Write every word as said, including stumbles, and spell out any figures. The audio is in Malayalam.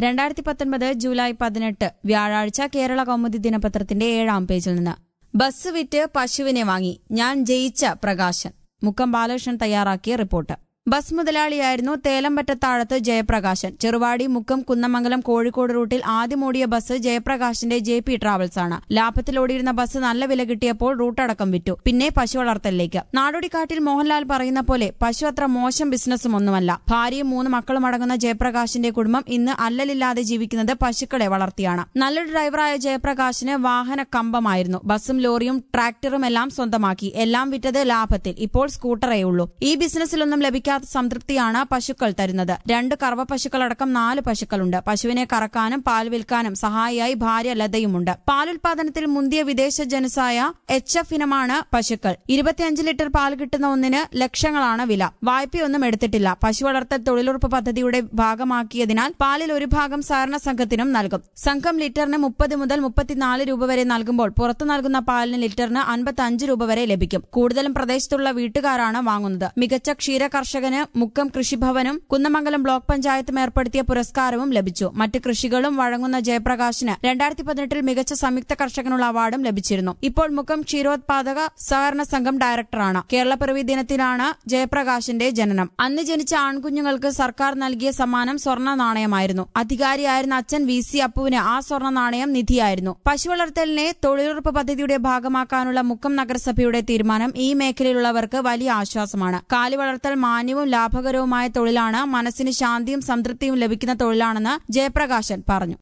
രണ്ടായിരത്തി പത്തൊൻപത് ജൂലൈ പതിനെട്ട് വ്യാഴാഴ്ച കേരള കൗമുദി ദിനപത്രത്തിന്റെ ഏഴാം പേജിൽ നിന്ന് ബസ് വിറ്റ് പശുവിനെ വാങ്ങി ഞാൻ ജയിച്ച പ്രകാശൻ. മുക്കം ബാലകൃഷ്ണൻ തയ്യാറാക്കിയ റിപ്പോർട്ട്. ബസ് മുതലാളിയായിരുന്നു തേലമ്പറ്റത്താഴത്ത് ജയപ്രകാശൻ. ചെറുവാടി മുക്കം കുന്നമംഗലം കോഴിക്കോട് റൂട്ടിൽ ആദ്യം ഓടിയ ബസ് ജയപ്രകാശിന്റെ ജെ പി ട്രാവൽസ് ആണ്. ലാഭത്തിൽ ഓടിയിരുന്ന ബസ് നല്ല വില കിട്ടിയപ്പോൾ റൂട്ടടക്കം വിറ്റു. പിന്നെ പശു വളർത്തലിലേക്ക്. നാടോടിക്കാട്ടിൽ മോഹൻലാൽ പറയുന്ന പോലെ പശു അത്ര മോശം ബിസിനസ്സും ഒന്നുമല്ല. ഭാര്യയും മൂന്ന് മക്കളും അടങ്ങുന്ന ജയപ്രകാശിന്റെ കുടുംബം ഇന്ന് അല്ലലില്ലാതെ ജീവിക്കുന്നത് പശുക്കളെ വളർത്തിയാണ്. നല്ലൊരു ഡ്രൈവറായ ജയപ്രകാശിന് വാഹന കമ്പമായിരുന്നു. ബസ്സും ലോറിയും ട്രാക്ടറും എല്ലാം സ്വന്തമാക്കി. എല്ലാം വിറ്റത് ലാഭത്തിൽ. ഇപ്പോൾ സ്കൂട്ടറേ ഉള്ളൂ. ഈ ബിസിനസ്സിലൊന്നും ലഭിക്കാത്ത സംതൃപ്തിയാണ് പശുക്കൾ തരുന്നത്. രണ്ട് കറവ പശുക്കളടക്കം നാല് പശുക്കളുണ്ട്. പശുവിനെ കറക്കാനും പാൽ വിൽക്കാനും സഹായിയായി ഭാര്യ ലതയുമുണ്ട്. പാലുൽപാദനത്തിൽ മുന്തിയ വിദേശ ജനുസായ എച്ച് എഫ് ഇനമാണ് പശുക്കൾ. ഇരുപത്തിയഞ്ച് ലിറ്റർ പാൽ കിട്ടുന്ന ഒന്നിന് ലക്ഷങ്ങളാണ് വില. വായ്പയൊന്നും എടുത്തിട്ടില്ല. പശു വളർത്തൽ തൊഴിലുറപ്പ് പദ്ധതിയുടെ ഭാഗമാക്കിയതിനാൽ പാലിൽ ഒരു ഭാഗം സഹകരണ സംഘത്തിനും നൽകും. സംഘം ലിറ്ററിന് മുപ്പത് മുതൽ മുപ്പത്തിനാല് രൂപ വരെ നൽകുമ്പോൾ പുറത്തു നൽകുന്ന പാലിന് ലിറ്ററിന് അൻപത്തഞ്ച് രൂപ വരെ ലഭിക്കും. കൂടുതലും പ്രദേശത്തുള്ള വീട്ടുകാരാണ് വാങ്ങുന്നത്. മികച്ച ക്ഷീര കർഷകന് മുക്കം കൃഷിഭവനും കുന്നമംഗലം ബ്ലോക്ക് പഞ്ചായത്തും ഏർപ്പെടുത്തിയ പുരസ്കാരവും ലഭിച്ചു. മറ്റ് കൃഷികളും വഴങ്ങുന്ന ജയപ്രകാശിന് രണ്ടായിരത്തി പതിനെട്ടിൽ മികച്ച സംയുക്ത കർഷകനുള്ള അവാർഡും ലഭിച്ചിരുന്നു. ഇപ്പോൾ മുക്കം ക്ഷീരോത്പാദക സഹകരണ സംഘം ഡയറക്ടറാണ്. കേരളപ്പിറവി ദിനത്തിലാണ് ജയപ്രകാശിന്റെ ജനനം. അന്ന് ജനിച്ച ആൺകുഞ്ഞുങ്ങൾക്ക് സർക്കാർ നൽകിയ സമ്മാനം സ്വർണ്ണ നാണയമായിരുന്നു. അധികാരിയായിരുന്ന അച്ഛൻ വി സി അപ്പുവിന് ആ സ്വർണ്ണ നാണയം നിധിയായിരുന്നു. പശു വളർത്തലിനെ തൊഴിലുറപ്പ് പദ്ധതിയുടെ ഭാഗമാക്കാനുള്ള മുക്കം നഗരസഭയുടെ തീരുമാനം ഈ മേഖലയിലുള്ളവർക്ക് വലിയ ആശ്വാസമാണ്. കാലി വളർത്തൽ മാന്യവും ലാഭകരവുമായ തൊഴിലാണ്. മനസ്സിന് ശാന്തിയും സംതൃപ്തിയും ലഭിക്കുന്ന തൊഴിലാണെന്ന് ജയപ്രകാശൻ പറഞ്ഞു.